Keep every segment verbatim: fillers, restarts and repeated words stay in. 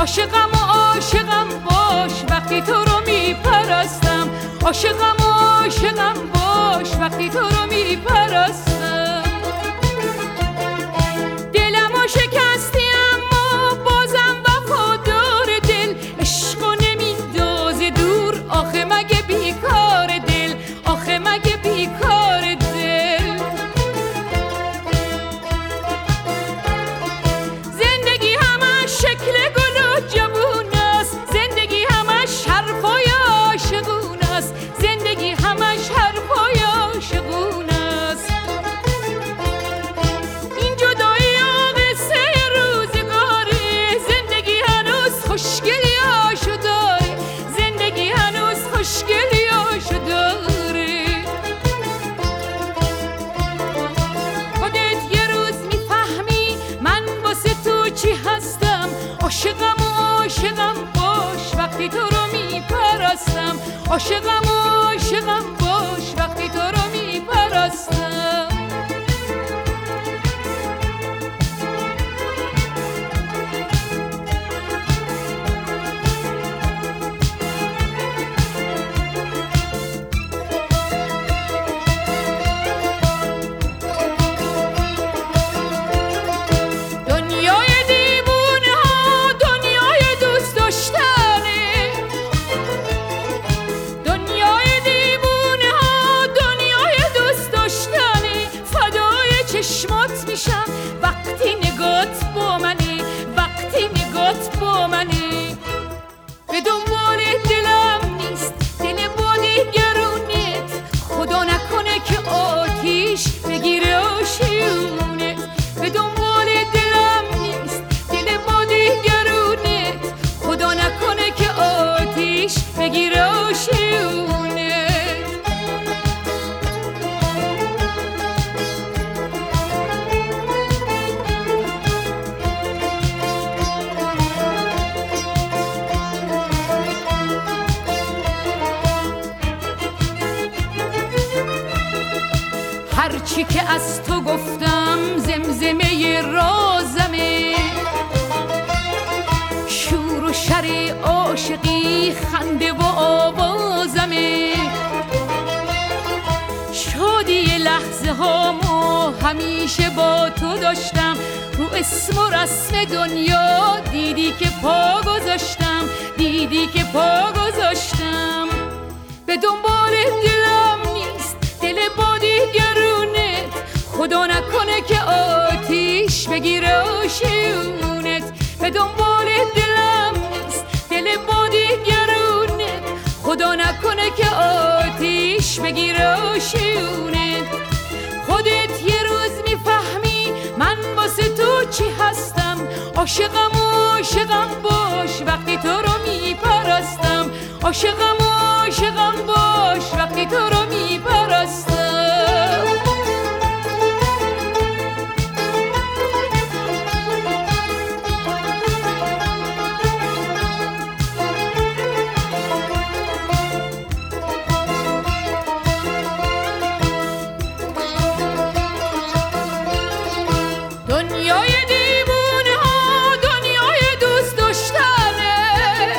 عاشقم و عاشقم باش وقتی تو رو میپرستم. عاشقم و عاشقم باش وقتی تو رو میپرستم. دلمو شکستی اما بازم وفادار دل، عشقو نمیندازه دور آخه مگه بیکار دل، آخه مگه بیکار دل. زندگی همش شکل گل و جوون است، زندگی همش حرفای عاشقون است، زندگی همش حرفای عاشقون است. این جدایی و قصه روزگاره، زندگی هنوز خوشگلی هاشو داره، زندگی هنوز خوشگلی هاشو داره. خودت یه روز میفهمی من واسه تو چی هستم. عاشقم و عاشقم باش وقتی تو رو میپرستم. عاشقم و عاشقم باش وقتی تو رو میپرستم. دنیای دیوونه ها دنیای دوست داشتنه، دنیای دیوونه ها دنیای دوست داشتنه. فدای چشمات میشم وقتی نگات با منی، وقتی نگات با منی. به دنبال دلم نیست دل با دیگرونت، خدا نکنه که آتیش بگیره آشیونت. به دنبال دلم نیست دل با دیگرونت، خدا نکنه که آتیش بگیره آشیونت. هرچی که از تو گفتم زمزمه رازمه، شور و شر عاشقی خنده و آوازمه. شادی لحظه هامو همیشه با تو داشتم، رو اسم و رسم دنیا دیدی که پا گذاشتم، دیدی که پا گذاشتم. به دنبال دلم نیست دل با دیگرونت، خدا نکنه که آتیش بگیره آشیونت. به دنبال دلم نیست دل با دیگرونت، خدا نکنه که آتیش بگیره آشیونت. خودت یه روز میفهمی من واسه تو چی هستم. عاشقم و عاشقم باش وقتی تو رو میپرستم. عاشقم و عاشقم باش وقتی تو رو میپرستم. دنیای دیوونه ها دنیای دوست داشتنه،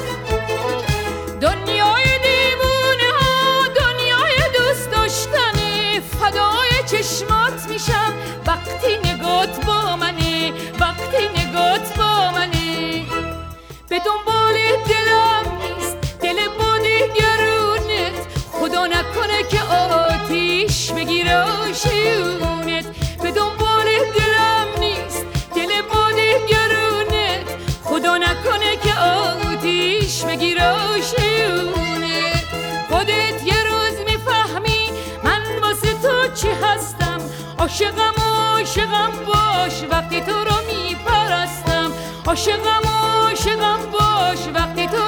دنیای دیوونه ها دنیای دوست داشتنه. فدای چشمات میشم وقتی نگات با منه، وقتی نگات با منه. به دنبال دلم نیست دل با دیگرونت، خدا نکنه که آتیش بگیره آشیونت. به دنبال دلم نیست دل با دیگرونت، خدا نکنه که آتیش بگیره آشیونت. خودت یه روز میفهمی من واسه تو چی هستم. عاشقم و عاشقم باش وقتی تو رو میپرستم. عاشقم و عاشقم باش وقتی تو